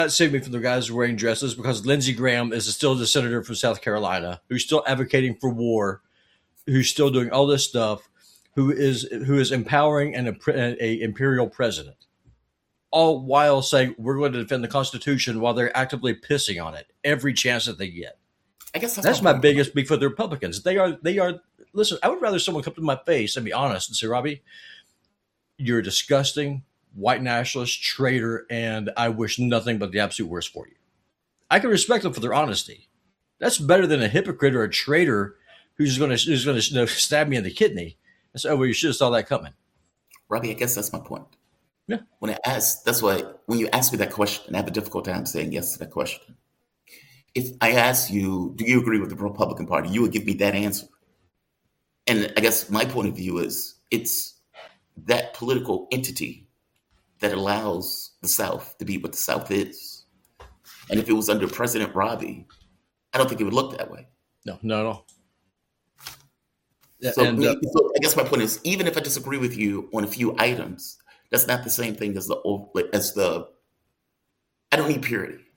Not saving me from the guys wearing dresses because Lindsey Graham is still the senator from South Carolina who's still advocating for war, who's still doing all this stuff, who is empowering a imperial president, all while saying we're going to defend the Constitution while they're actively pissing on it every chance that they get. I guess that's my biggest beef with the Republicans. They are. Listen, I would rather someone come to my face and be honest and say, Robbie, you're a disgusting white nationalist, traitor, and I wish nothing but the absolute worst for you. I can respect them for their honesty. That's better than a hypocrite or a traitor who's going to stab me in the kidney and say, "Oh, well, you should have saw that coming." Robbie, I guess that's my point. Yeah. That's why when you ask me that question, I have a difficult time saying yes to that question. If I ask you, do you agree with the Republican Party? You would give me that answer. And I guess my point of view is it's that political entity that allows the South to be what the South is. And if it was under President Robbie, I don't think it would look that way. No, not at all. So I guess my point is, even if I disagree with you on a few items, that's not the same thing as the I don't need purity.